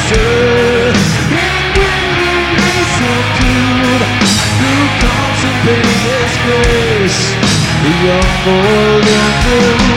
treasure. And when we subdued through contemplating His grace, the young boy learned to